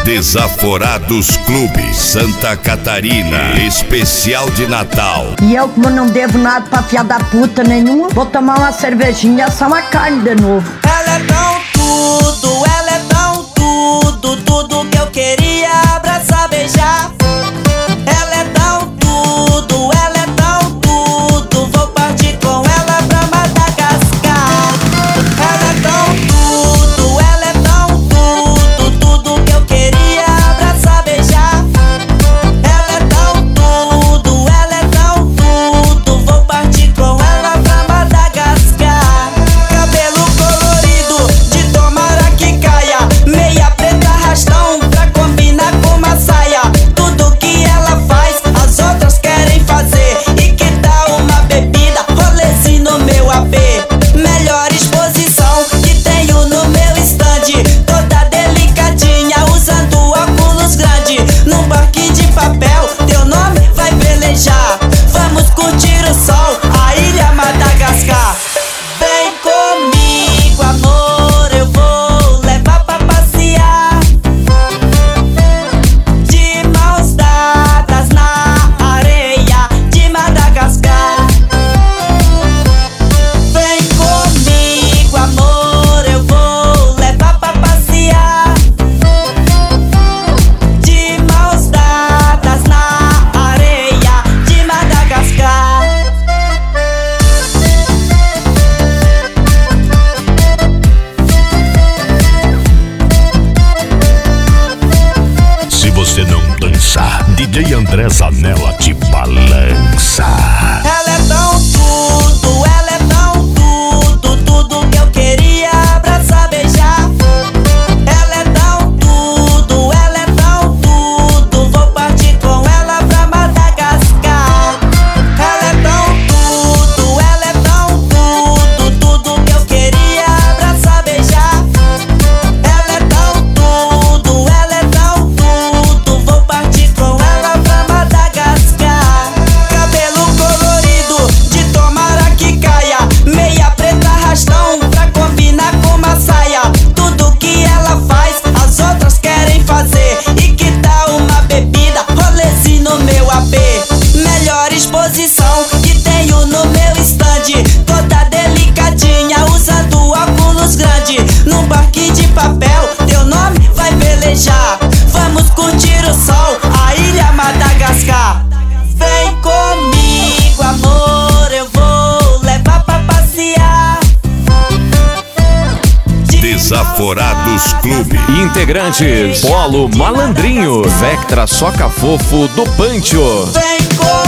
Desaforados Clube Santa Catarina, especial de Natal. E eu, como não devo nada pra filha da puta nenhuma, vou tomar uma cervejinha e assar uma carne de novo. Ela é tão tudo, ela é tão tudo, tudo que eu queria abraçar, beijar. Ela é tão tudo, ela é tão tudo, vou partir com ela pra Madagascar. Ela é tão tudo, ela é tão tudo, tudo que eu queria abraçar, beijar. Ela é tão tudo, ela é tão tudo, vou partir com ela pra Madagascar. Cabelo colorido, de tomara que caia, meia preta arrastão pra combinar com uma saia. Tudo que ela faz, as outras querem fazer. E que tal uma bebida, rolezinho no meu AP? Melhor exposição que tenho no meu stand, toda delicadinha, usando óculos grande. Num barquinho de papel, teu nome vai velejar. Vamos curtir o sol, a ilha Madagascar. Vem comigo, amor, eu vou levar pra passear. De mãos dadas na areia de Madagascar. Vem comigo, amor, eu vou levar pra passear. De mãos dadas na areia de Madagascar. Se você não dançar, DJ André Zanella te balança. Ela é tão tudo, ela é tão tudo, tudo que eu queria abraçar, beijar. Ela é tão tudo, ela é tão tudo, vou partir com ela pra Madagascar. Ela é tão tudo, ela é tão tudo, tudo que eu queria abraçar, beijar. Ela é tão tudo, ela é tão tudo, vou partir com ela pra Madagascar. Cabelo colorido, de tomara que caia, meia preta arrastão pra combinar com uma saia. Tudo que ela faz, as outras querem fazer. E que tal uma bebida, rolezinho no meu AP? Melhor exposição que tenho no meu stand, toda delicadinha, usando óculos grande. Num barquinho de papel, teu nome vai velejar. Vamos curtir o sol, a ilha Madagascar. Vem comigo, amor, eu vou levar pra passear. Desaforados Clube. Integrantes: Polo Malandrinho, Vectra Soca Fofo do Pancho. Vem comigo.